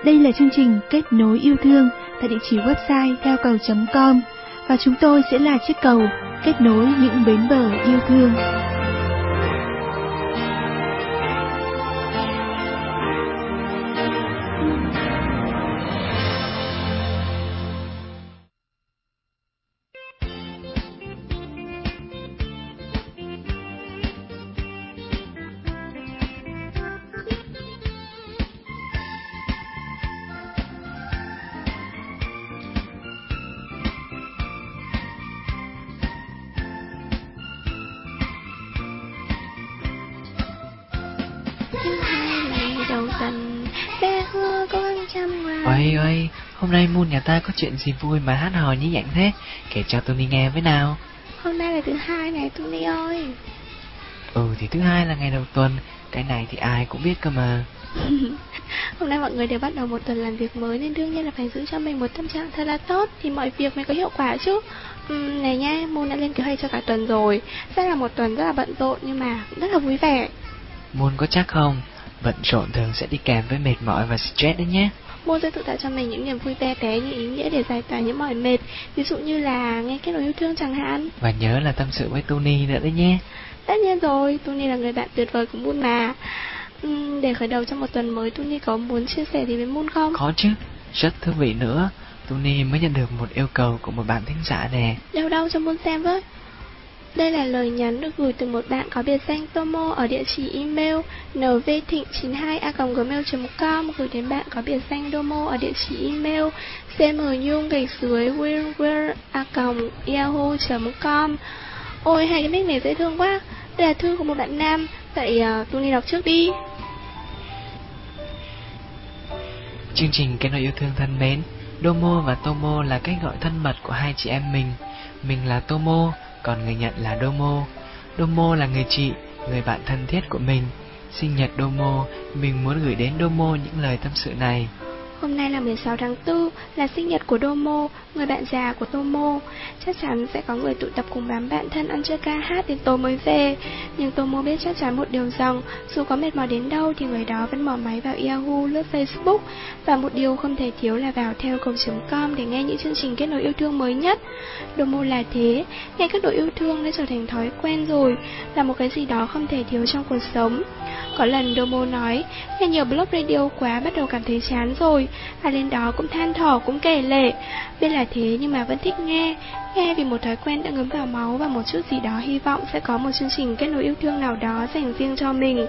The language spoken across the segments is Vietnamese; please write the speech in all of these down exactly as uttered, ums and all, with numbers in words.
Đây là chương trình Kết nối yêu thương tại địa chỉ website theo cầu chấm com và chúng tôi sẽ là chiếc cầu kết nối những bến bờ yêu thương. Ôi ôi, hôm nay Moon nhà ta có chuyện gì vui mà hát hò như vậy thế? Kể cho Tony nghe với nào. Hôm nay là thứ hai này Tony ơi. Ừ thì thứ hai là ngày đầu tuần, cái này thì ai cũng biết cơ mà. Hôm nay mọi người đều bắt đầu một tuần làm việc mới nên đương nhiên là phải giữ cho mình một tâm trạng thật là tốt thì mọi việc mới có hiệu quả chứ. uhm, Này nha, Moon đã lên kế hoạch cho cả tuần rồi. Sẽ là một tuần rất là bận rộn nhưng mà cũng rất là vui vẻ. Moon có chắc không? Bận rộn thường sẽ đi kèm với mệt mỏi và stress đấy nhé. Moon sẽ tự tạo cho mình những niềm vui bé bé như ý nghĩa để giải tỏa những mỏi mệt. Ví dụ như là nghe kết nối yêu thương chẳng hạn. Và nhớ là tâm sự với Tony nữa đấy nhé. Tất nhiên rồi, Tony là người bạn tuyệt vời của Moon mà. uhm, Để khởi đầu cho một tuần mới, Tony có muốn chia sẻ gì với Moon không? Có chứ, rất thú vị nữa. Tony mới nhận được một yêu cầu của một bạn thính giả nè. Đâu đâu cho Moon xem với. Đây là lời nhắn được gửi từ một bạn có biệt danh Tomo ở địa chỉ email n v thịnh chín hai a còng gmail chấm com, gửi đến bạn có biệt danh Domo ở địa chỉ email cmnhung gạch dưới weirdweird a còng yahoo chấm com. Ôi, hai cái nick này dễ thương quá. Đây là thư của một bạn nam. Vậy uh, Tony đọc trước đi. Chương trình Kết nối yêu thương thân mến, Domo và Tomo là cách gọi thân mật của hai chị em mình. Mình là Tomo, còn người nhận là Domo. Domo là người chị, người bạn thân thiết của mình. Sinh nhật Domo, mình muốn gửi đến Domo những lời tâm sự này. Hôm nay là mười sáu tháng tư, là sinh nhật của Domo, người bạn già của Tomo. Chắc chắn sẽ có người tụ tập cùng đám bạn thân ăn chơi ca hát đến tối mới về. Nhưng Tomo biết chắc chắn một điều rằng, dù có mệt mỏi đến đâu thì người đó vẫn mở máy vào Yahoo, lướt Facebook. Và một điều không thể thiếu là vào theo cầu chấm com để nghe những chương trình kết nối yêu thương mới nhất. Domo là thế, nghe các đội yêu thương đã trở thành thói quen rồi, là một cái gì đó không thể thiếu trong cuộc sống. Có lần Domo nói, nghe nhiều blog radio quá bắt đầu cảm thấy chán rồi. Và lên đó cũng than thở, cũng kể lể. Biết là thế nhưng mà vẫn thích nghe. Nghe vì một thói quen đã ngấm vào máu và một chút gì đó hy vọng sẽ có một chương trình kết nối yêu thương nào đó dành riêng cho mình.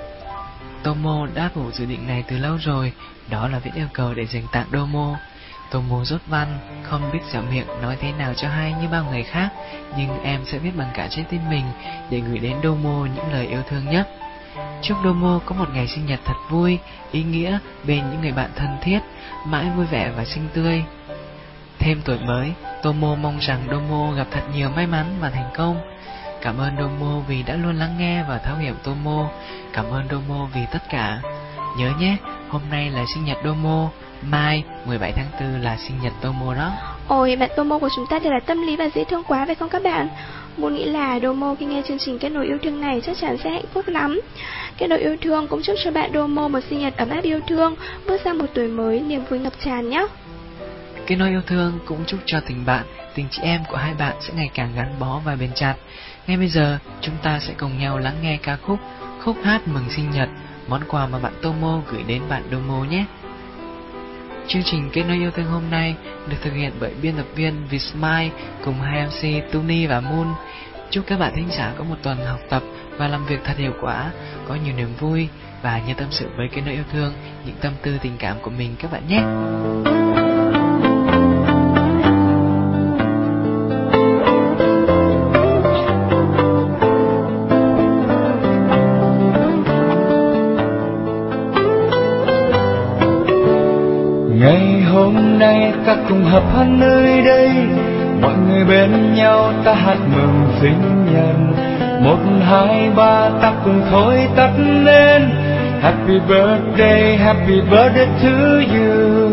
Tomo đã ủ dự định này từ lâu rồi, đó là viết yêu cầu để dành tặng Domo. Tomo rốt văn, không biết dẻo miệng nói thế nào cho hay như bao người khác, nhưng em sẽ viết bằng cả trái tim mình để gửi đến Domo những lời yêu thương nhất. Chúc Domo có một ngày sinh nhật thật vui, ý nghĩa bên những người bạn thân thiết, mãi vui vẻ và xinh tươi. Thêm tuổi mới, Tomo mong rằng Domo gặp thật nhiều may mắn và thành công. Cảm ơn Domo vì đã luôn lắng nghe và thấu hiểu Tomo. Cảm ơn Domo vì tất cả. Nhớ nhé, hôm nay là sinh nhật Domo, mai mười bảy tháng tư là sinh nhật Tomo đó. Ôi, bạn Tomo của chúng ta thật là tâm lý và dễ thương quá phải không các bạn? Muốn nghĩ là Domo khi nghe chương trình kết nối yêu thương này chắc chắn sẽ hạnh phúc lắm. Kết nối yêu thương cũng chúc cho bạn Domo một sinh nhật ấm áp yêu thương, bước sang một tuổi mới niềm vui ngập tràn nhé. Kết nối yêu thương cũng chúc cho tình bạn, tình chị em của hai bạn sẽ ngày càng gắn bó và bền chặt. Ngay bây giờ, chúng ta sẽ cùng nhau lắng nghe ca khúc Khúc hát mừng sinh nhật, món quà mà bạn Tomo gửi đến bạn Domo nhé. Chương trình Kết nối yêu thương hôm nay được thực hiện bởi biên tập viên Vsmile cùng hai em xê Tony và Moon. Chúc các bạn thính giả có một tuần học tập và làm việc thật hiệu quả, có nhiều niềm vui và nhớ tâm sự với Kết nối yêu thương những tâm tư tình cảm của mình các bạn nhé. Ngày hôm nay ta cùng hợp hát nơi đây, mọi người bên nhau ta hát mừng sinh nhật. Một hai ba ta cùng thôi tắt lên, Happy birthday, happy birthday to you.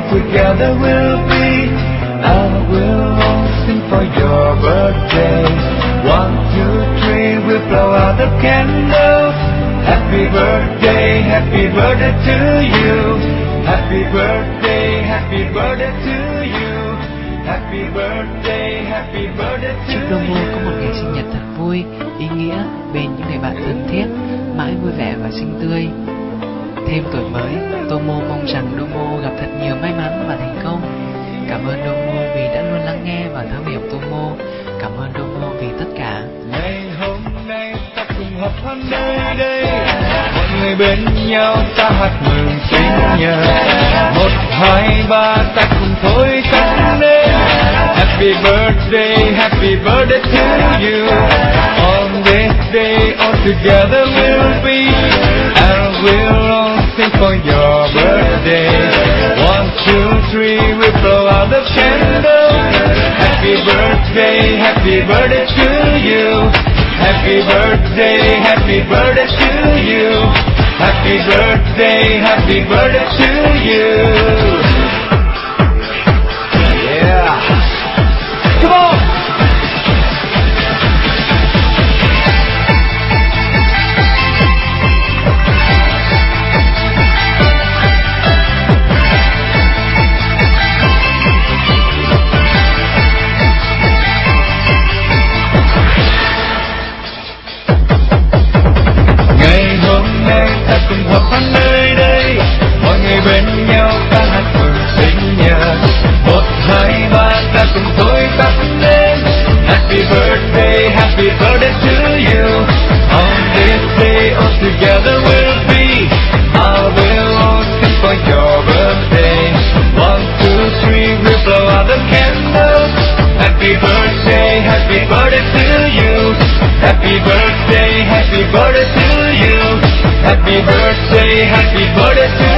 together we'll be. I will sing for your birthday. One, two, three, we'll blow out the candles. Happy birthday, happy birthday to you. Happy birthday, happy birthday to you. Happy birthday, happy birthday to you. Chúc Domo có một ngày sinh nhật thật vui, ý nghĩa bên những người bạn thân thiết, mãi vui vẻ và xinh tươi. Thêm tuổi mới, Tomo mong rằng Domo gặp thật nhiều may mắn và thành công. Cảm ơn Domo vì đã luôn lắng nghe và thấu hiểu Tomo. Cảm ơn Domo vì tất cả. Ngày hôm nay ta cùng hợp hoan nơi đây, mọi người bên nhau ta hát mừng sinh nhật. Một hai ba ta cùng thổi tắt lên. Happy birthday, happy birthday to you. On this day, all together we'll be, and we'll all sing for your birthday. One, two, three, we blow out the candles. Happy birthday, happy birthday to you. Happy birthday, happy birthday to you. Happy birthday, happy birthday to you. Yeah. Come on! Ngày hôm nay ta cùng hợp hoan nơi đây, mọi người bên nhau ta hát mừng sinh nhật. Một hai ba ta cùng thổi tắt lên. Happy birthday, happy birthday to you. On this day, all together we'll be. I will all sing for your birthday. One, two, three, we'll blow out the candles. Happy birthday, happy birthday to you. Happy birthday, happy birthday to you. Happy birthday, happy birthday to